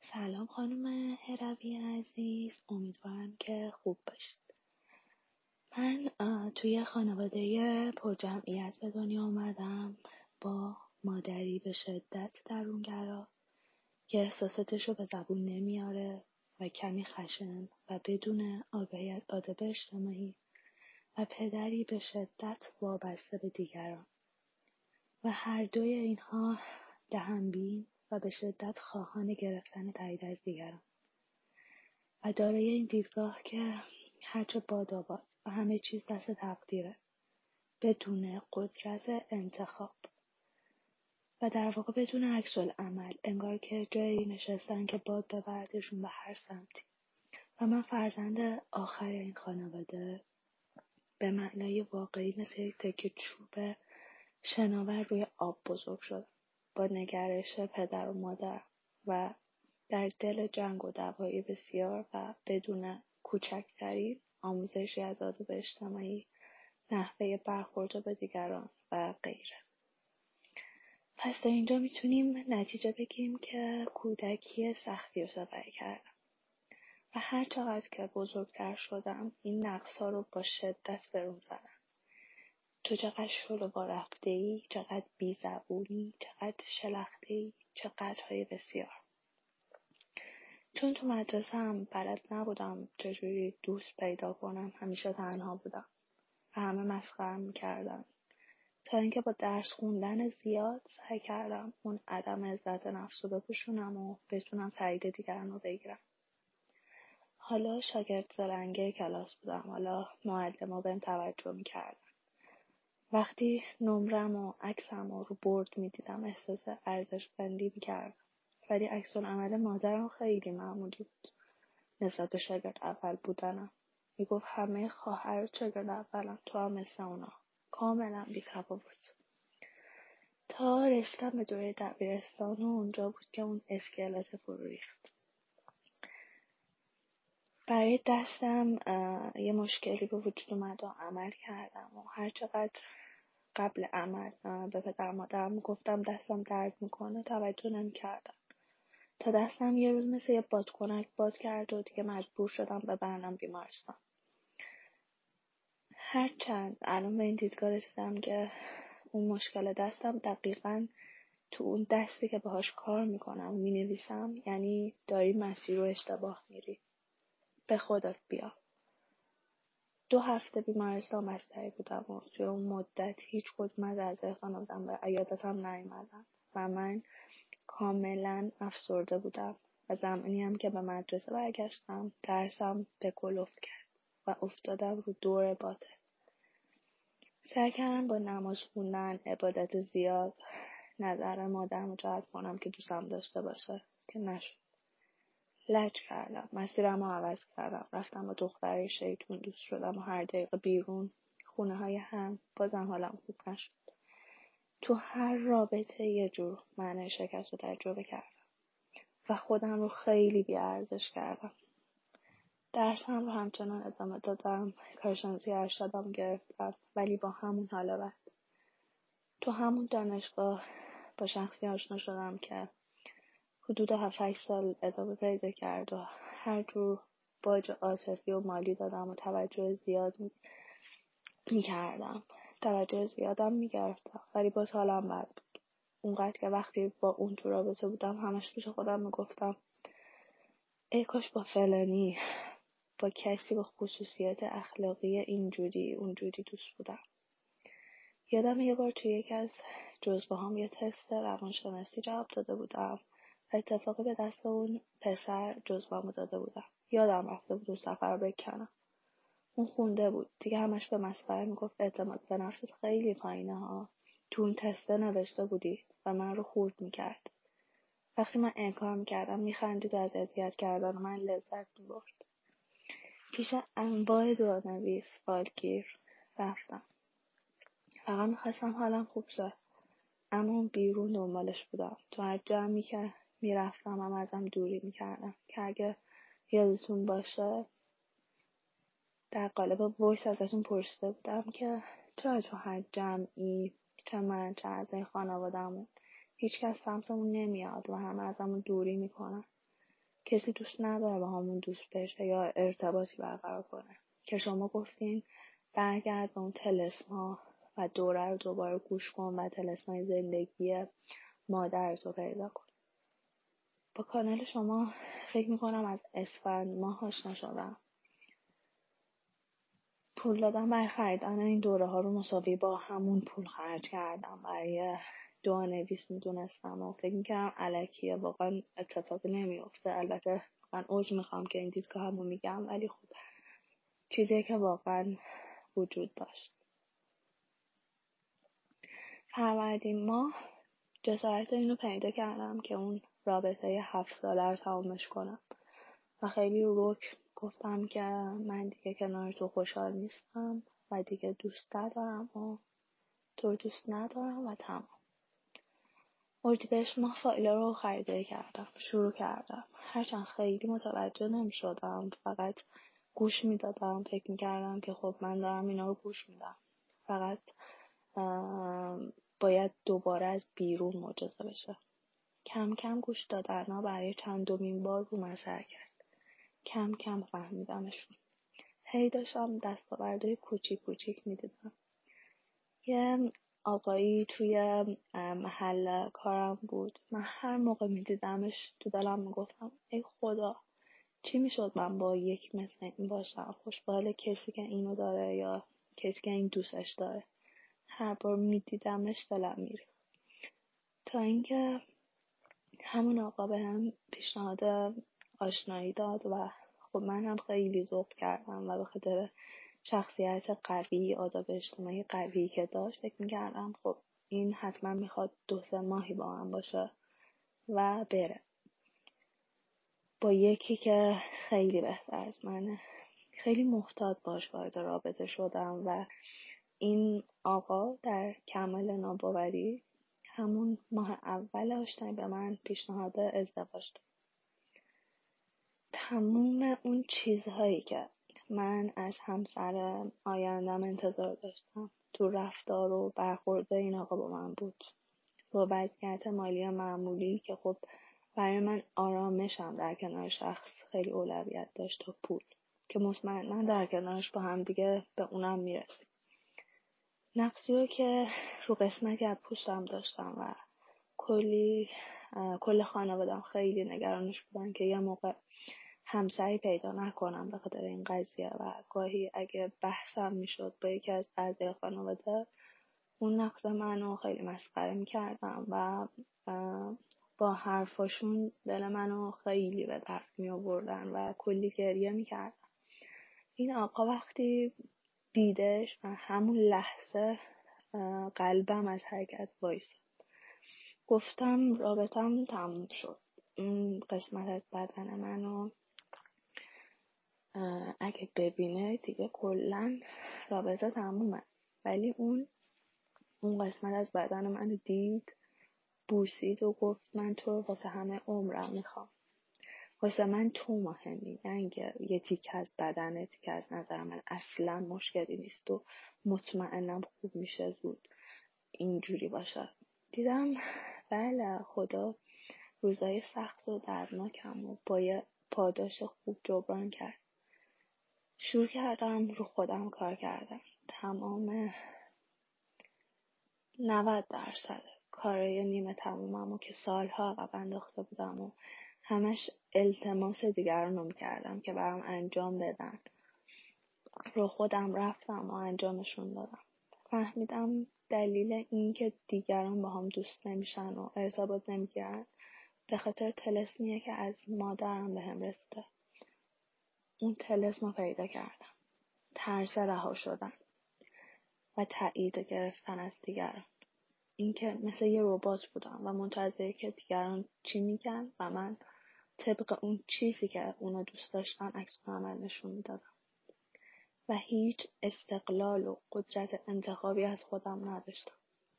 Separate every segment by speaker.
Speaker 1: سلام خانم هروی عزیز، امیدوارم که خوب باشید. من توی خانواده پرجمعیت به دنیا اومدم با مادری به شدت درونگرا که احساساتش رو به زبون نمیاره و کمی خشن و بدون آگاهی از آداب اجتماعی و پدری به شدت وابسته به دیگران و هر دوی اینها دهن‌بین و به شدت خواهان گرفتن تایید از دیگران و دارای این دیدگاه که هرچه باداباد و همه چیز دست تقدیره بدون قدرت انتخاب و در واقع بدون عکس‌العمل، انگار که جایی نشستن که باد ببردشون به هر سمتی. و من فرزند آخر این خانواده به معنای واقعی مثل یک تکه چوب شناور روی آب بزرگ شدم با نگرش پدر و مادر و در دل جنگ و دعوای بسیار و بدون کوچکترین آموزشی از آداب اجتماعی، نحوه برخورد با دیگران و غیره. پس تا اینجا میتونیم نتیجه بگیریم که کودکی سختی رو تجربه کردم و هر چقدر که بزرگتر شدم این نقص‌ها رو با شدت بروم زدم. تو چقدر شلوغ رفته‌ای، چقدر بی‌زبونی، چقدر شلخته‌ای، چقدرهای بسیار. چون تو مدرسه هم بلد نبودم چجوری دوست پیدا کنم، همیشه تنها بودم و همه مسخره‌ام می‌کردن. تا اینکه با درس خوندن زیاد سعی کردم اون عدم عزت نفس رو بپوشونم و بتونم تایید دیگران رو بگیرم. حالا شاگرد زرنگه کلاس بودم، حالا معلم‌ها بهم توجه می‌کردن. وقتی نمرم و عکسم رو بورد می‌دیدم احساس ارزشمندی می‌کردم. ولی عکس‌العمل مادرم خیلی معمولی بود نسبت به شاگرد اول بودنم. میگفت همه خواهر شاگرد اولم، تو هم مثل اونا، کاملا بی‌تفاوت. تا رسیدم به دوره دبیرستان و اونجا بود که اون اسکلت فرو ریخت. برای دستم یه مشکلی به وجود اومد و عمل کردم و هر چقدر قبل عمل به پدر مادرم میگفتم دستم درد میکنه توجه نمی‌کردم. تا دستم یه روز مثل یه بادکنک باد کرد و دیگه مجبور شدم ببرم بیمارستان. هرچند الان به این دیدگاه رسیدم که اون مشکل دستم دقیقاً تو اون دستی که باهاش کار میکنم مینویسم، یعنی داری مسیر رو اشتباه میری، به خودت بیا. 2 هفته بیمارستان بستری بودم و توی اون مدت هیچ کدوم از اعضای خانواده‌ام به عیادتم نیومدن و من کاملا افسرده بودم و زمانی هم که به مدرسه برگشتم درسم به گل افت کرد و افتادم رو دور باطل. سعی کردم با نماز خوندن، عبادت زیاد، نظر مادرم رو جلب کنم که دوستم داشته باشه که نشد. لج کردم، مسیرم رو عوض کردم، رفتم با دختری شیطون دوست شدم و هر دقیقه بیرون خونه های هم، بازم حالم خوب نشد. تو هر رابطه یه جور معنی شکست رو تجربه کردم و خودم رو خیلی بی‌ارزش کردم. درسم رو همچنان ادامه دادم، کارشناسی ارشدم گرفتم، ولی با همون حال بد. تو همون دانشگاه با شخصی آشنا شدم که حدود 7-8 سال ادامه پیدا کرد و هر جور باج عاطفی و مالی دادم و توجه زیاد می‌کردم. توجه زیادم می‌گرفتم، ولی باز حالم بد بود. اونقدر که وقتی با اون تو رابطه بودم همش پیش خودم میگفتم ای کاش با فلانی، با کسی با خصوصیت اخلاقی اینجوری اونجوری دوست بودم. یادم یه بار توی یکی از جزوه‌هام یه تست روانشناسی جواب داده بودم و اتفاقی به دست اون پسر جزوه‌مو داده بودم. یادم رفته بود اون سفر رو بکنم. اون خونده بود. دیگه همش به مسخره میگفت اعتماد به نفست خیلی پایینه ها. تو اون تسته نوشته بودی و من رو خورد میکرد. وقتی من انکار میکردم میخندید و از اذیت کردن من لذت میبرد. پیش انواع دورنویس فالگیر رفتم. فقط میخواستم حالم خوب شه. اما بیرون دنبالش بودم. تو هر جمعی که میرفتم هم ازم دوری میکردم که اگه یادتون باشه در قالب وایس ازشون پرسیده بودم که چرا تو هر جمعی چه من چه اعضای خانواده‌مون هیچ کس سمتمون نمیاد و همه ازمون دوری میکنن. کسی دوست نداره با همون دوست بشه یا ارتباطی برقرار کنه که شما گفتین برگرد به اون طلسما و دوره رو دوباره گوش کن و طلسمای زندگی مادرتو پیدا کن. با کانال شما فکر میکنم از اسفند ماه آشنا شدم. پول دادم برای خریدن این دوره ها رو مساوی با همون پول خرج کردم. برای دعانویس میدونستم و فکر میکردم الکیه، واقعا اتفاقی نمیفته. البته من عذر میخوام که این دیدگاه همو میگم، ولی خب چیزی که واقعا وجود داشت. فروردین ماه جسارت اینو پیدا کردم که اون رابطه 7 ساله رو تمامش کنم و خیلی رک گفتم که من دیگه کنار تو خوشحال نیستم و دیگه دوست ندارم و تو دوست ندارم و تمام. اردیبهشت ماه فایل رو خریداری کردم، شروع کردم. هرچند خیلی متوجه نمی شدم، فقط گوش می دادم. فکر می کردم که خب من دارم اینا رو گوش می دم، فقط باید دوباره از بیرون معجزه بشه. کم کم گوش دادن برای چندمین بار رو مسر کرد. کم کم فهمیدمشون. هی داشتم دستاوردهای کوچیک کوچیک می دیدم. یه آقایی توی محل کارم بود. من هر موقع می دیدمش تو دلم می گفتم ای خدا چی می شد من با یک مثل این باشم، خوشبال کسی که اینو داره یا کسی که این دوستش داره. هر بار می دیدمش دلم می ریخت. تا اینکه همون آقا به هم پیشنهاد آشنایی داد و خب من هم خیلی ذوق کردم و به خاطر شخصیت قوی، آداب اجتماعی قوی که داشت فکر می‌کردم خب این حتما میخواد 2-3 ماهی با من باشه و بره. با یکی که خیلی بهتر از منه، خیلی محتاط باش وارد رابطه شدم و این آقا در کمال ناباوری همون ماه اول آشنایی به من پیشنهاد ازدواج داد. تموم اون چیزهایی که من از همسر آیندم انتظار داشتم تو رفتار و برخورد این آقا با من بود. با وضعیت مالی معمولی که خب برای من آرامشم در کنار شخص خیلی اولویت داشت تا پول که مطمئنا در کنارش با هم دیگه به اونم میرسیم. نقصی رو که رو قسمتی از پوستم داشتم و کل خانوادم خیلی نگرانش بودن که یه موقع همسری پیدا نکنم به خاطر این قضیه و گاهی اگه بحثم میشد با یکی از اعضای خانواده اون نقص منو خیلی مسخره میکردم و با حرفاشون دل منو خیلی به درد می آوردن و کلی گریه میکردم. این آقا وقتی دیدش و همون لحظه قلبم از حرکت وایساد. گفتم رابطم تموم شد. این قسمت از بدن منو اگه ببینه دیگه کلن رابطه تمومه. ولی اون قسمت از بدن منو دید، بوسید و گفت من تو رو واسه همه عمرم میخوام. واسه من تو مهمی، نه اینکه یه تیکه از بدنت که از نظر من اصلا مشکلی نیست و مطمئنم خوب میشه زود اینجوری باشه. دیدم بله خدا روزای سخت و دردناکم و با یه پاداش خوب جبران کرد. شروع کردم رو خودم کار کردم. تمام 90% کارای نیمه تمومم که سالها عقب انداخته بودم و همش التماس دیگران رو میکردم که برام انجام بدن، رو خودم رفتم و انجامشون دادم. فهمیدم دلیل این که دیگران با هم دوست نمیشن و ارتباط نمیگیرن به خاطر طلسمیه که از مادرم به هم رسیده. اون طلسم رو پیدا کردم. ترس رها شدن و تایید گرفتن از دیگران. این که مثل یه ربات بودم و منتظر که دیگران چی میگن و من طبق اون چیزی که اونا دوست داشتن عکس عمل نشون میدادم و هیچ استقلال و قدرت انتخابی از خودم نداشتم.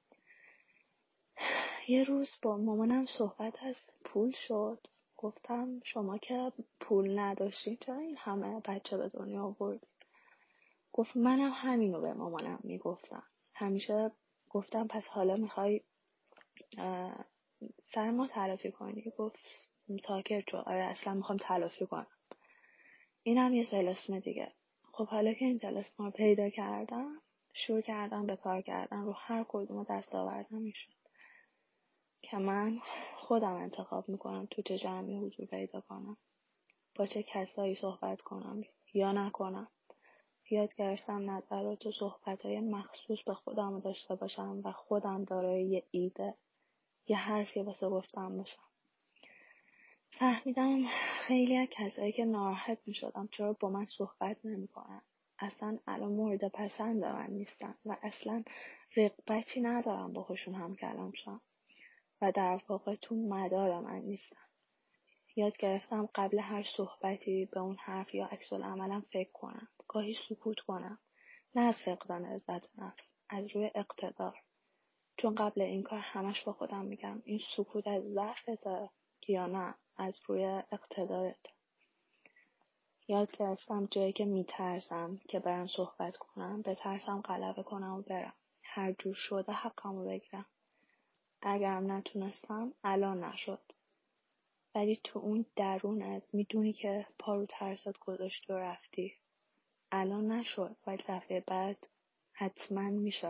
Speaker 1: یه روز با مامانم صحبت از پول شد. گفتم شما که پول نداشتین چرا این همه بچه به دنیا آوردین؟ گفت منم همینو به مامانم میگفتم. همیشه گفتم پس حالا میخوای سر ما تلافی کنی. گفت ساکت شو. آره اصلا میخوام تلافی کنم. اینم یه طلسم دیگه. خب حالا که این طلسم رو پیدا کردم، شروع کردم به کار کردن رو هر کدوم دستاوردم میشد که من خودم انتخاب میکنم تو چه جمعی حضور پیدا کنم، با چه کسایی صحبت کنم یا نکنم. یاد گرفتم نظرات و صحبت‌های مخصوص به خودم رو داشته باشم و خودم دارای یه ایده، یه حرفی واسه گفتم باشم. فهمیدم خیلی از کسایی که ناراحت می شدم چرا با من صحبت نمی کنن. اصلا الان مورد پسند من نیستن و اصلا رغبتی ندارم باهاشون هم کلام شم و در واقع تو مدار من نیستن. یاد گرفتم قبل هر صحبتی به اون حرف یا عکس العملم فکر کنم. گاهی سکوت کنم. نه از فقدان عزت نفس، از روی اقتدار. چون قبل این کار همش با خودم میگم این سکوت از ضعفته یا نه از روی اقتدارت. یاد گرفتم جایی که میترسم که برم صحبت کنم بترسم غلبه کنم و برم. هر جور شده حقمو بگیرم. اگرم نتونستم الان نشد. ولی تو اون درونت میدونی که پا رو ترست گذاشتی و رفتی. الان نشد ولی دفعه بعد حتما میشه.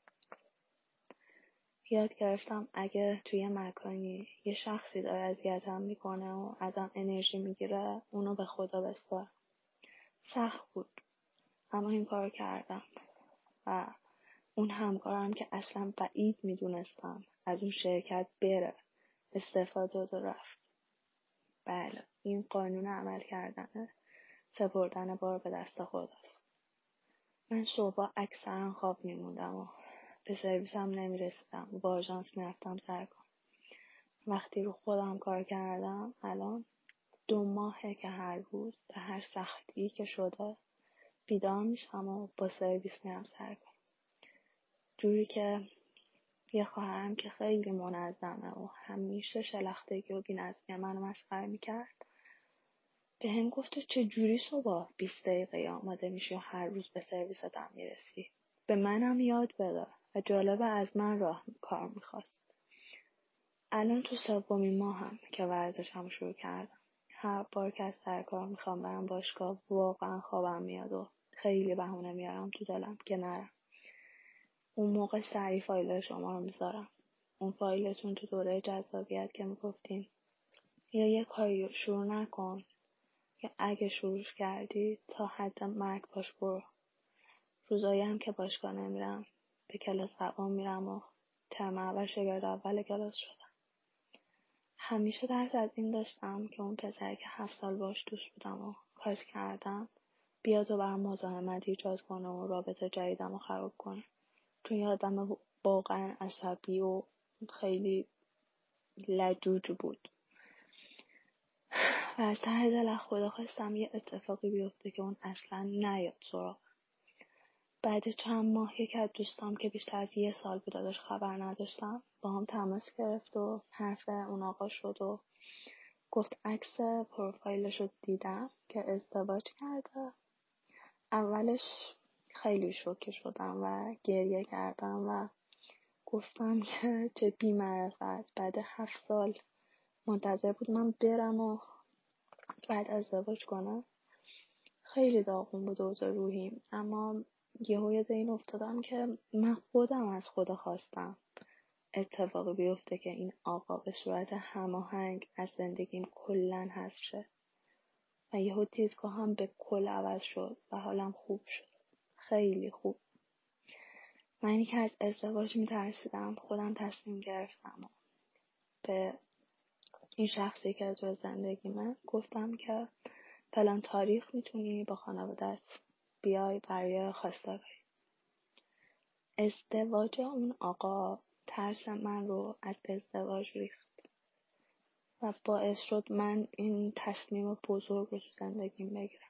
Speaker 1: یاد گرفتم اگه توی مکانی یه شخصی داره اذیتم میکنه و ازم انرژی میگیره اونو به خدا بسپارم. سخت بود اما این کار کردم و اون همکارم که اصلا بعید میدونستم از اون شرکت بره استعفا داد و رفت. بله این قانون عمل کردنه. سپردن بار به دست خداست. من صبح اکثرا خواب میموندم و به سرویسم نمیرسیدم و با آژانس میرفتم سر کار. وقتی رو خودم کار کردم الان 2 ماهه که هر روز به هر سختی که شده بیدار میشم و با سرویس میرم سر کار. جوری که یه خواهرم که خیلی منظمه و همیشه شلختگی و بی‌نظمی منو مسخره میکرد به هم گفت تو چه جوری صبح 20 دقیقه آماده میشی و هر روز به سرویست هم میرسی. به منم یاد بده و جالبه از من کار میخواست. الان تو 3 ماهم که ورزشم شروع کردم. هر بار که از سر کار میخوام برم باشگاه واقعا خوابم میاد و خیلی بهونه میارم تو دلم که نرم. اون موقع سریع فایل شما رو میذارم. اون فایلتون تو دوره جذابیت که میگفتین یا یه کاری شروع نکن یا اگه شروع کردی تا حد مرگ باش برو. روزایی هم که باشگاه نمیرم به کلاس زبان میرم و ترم اول شاگرد اول کلاس شدم. همیشه درس از این داشتم که اون پسری که 7 سال باش دوست بودم و کاس کردم بیاد و برام مزاحمت ایجاد کنه و رابطه جدیدم رو خراب کنه. چون یادم واقعا عصبی و خیلی لجوج بود و از ته دل خدا خواستم یه اتفاقی بیفته که اون اصلا نیاد سراغ. بعد چند ماه یکی از دوستام که بیشتر از 1 سال بود ازش خبر نداشتم با هم تماس گرفت و حرف اون آقا شد و گفت عکس پروفایلش رو دیدم که ازدواج کرده. اولش خیلی شوکه شدم و گریه کردم و گفتم که چه بی‌معرفت. بعد 7 سال منتظر بود من برم و بعد ازدواج کنم. خیلی داغون بود اوضاع روحیم. اما یهو یاد این افتادم که من خودم از خدا خواستم اتفاقی بیفته که این آقا به صورت هماهنگ از زندگیم کلاً حذف شه و یهو دیدگاهم به کل عوض شد و حالم خوب شد. خیلی خوب. منی که از ازدواج میترسیدم خودم تصمیم گرفتم و به این شخصی که تو زندگیمه گفتم که فلان تاریخ میتونی با خانوادت بیای برای خواستگاری. ازدواج اون آقا ترس من رو از ازدواج ریخت و باعث شد من این تصمیم بزرگ رو تو زندگیم بگیرم.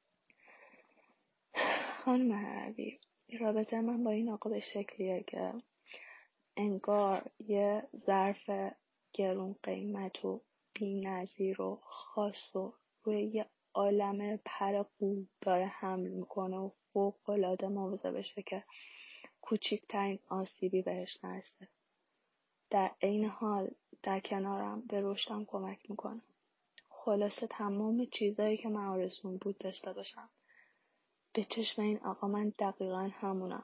Speaker 1: خانم حربی، رابطه من با این آقا به شکلیه که انگار یه ظرف گرون قیمت و بی‌نظیر و خاص و روی یه عالمه پر قو داره حمل میکنه و فوق‌العاده مواظب بشه که کوچکترین آسیبی بهش نرسه. در عین حال در کنارم به رشدم کمک میکنه. خلاصه تمام چیزایی که من آرزوم بود داشته باشم. به چشم این آقا من دقیقا همونم.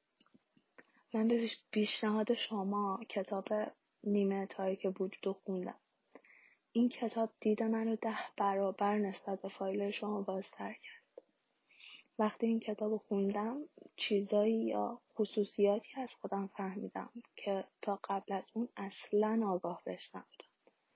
Speaker 1: من به پیشنهاد شما کتاب نیمه تاریک وجود رو خوندم. این کتاب دید منو 10 برابر نسبت به فایل شما بازتر کرد. وقتی این کتاب رو خوندم چیزایی یا خصوصیاتی از خودم فهمیدم که تا قبل از اون اصلاً آگاه بهش نبودم.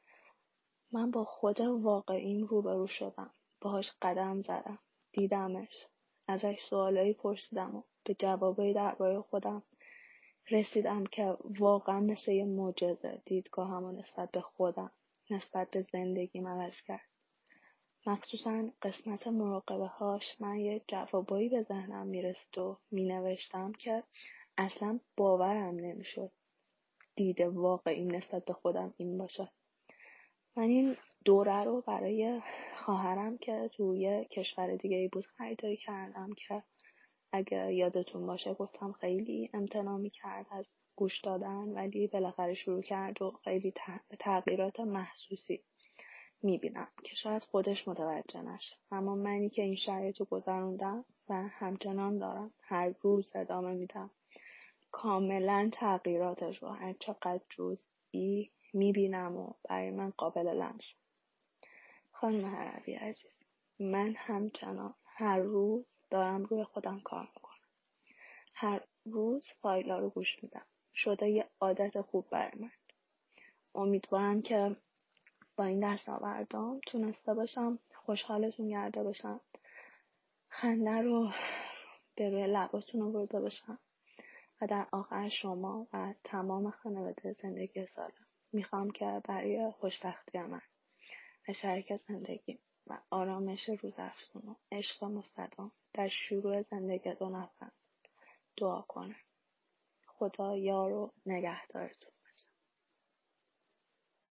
Speaker 1: من با خود واقعیم روبرو شدم. باهاش قدم زدم. دیدمش. ازش سوالایی پرسیدم و به جوابایی درباره خودم رسیدم که واقعا مثل یه معجزه دیدگاهمو نسبت به خودم، نسبت به زندگیم عوض کرد. مخصوصا قسمت مراقبه هاش من یه جوابایی به ذهنم میرسید و مینوشتم که اصلا باورم نمیشد دید واقعی نسبت به خودم این باشه. من این دوره رو برای خواهرم که توی کشور دیگه ای بود خریداری کردم که اگه یادتون باشه گفتم خیلی امتناع می‌کرد از گوش دادن، ولی بالاخره شروع کرد و خیلی تغییرات محسوسی میبینم که شاید خودش متوجه نشه. اما منی که این شرایط رو گذروندم و همچنان دارم هر روز ادامه میدم کاملا تغییراتش رو هر چقدر جزئی میبینم و برای من قابل لمس. خانم هروی عزیز، من همچنان هر روز دارم روی خودم کار میکنم. هر روز فایل‌ها رو گوش میدم. شده یه عادت خوب برای من. امیدوارم که با این دستاوردام تونسته باشم خوشحالتون کرده باشم. خنده رو به روی لباتون آورده باشم و در آخر شما و تمام خانواده زندگی سالم میخوام که برای خوشبختی من و شریک زندگی و آرامش روزافزون و عشق مستدام در شروع زندگی 2 نفر دعا کنم. خدا یار و نگهدارتون.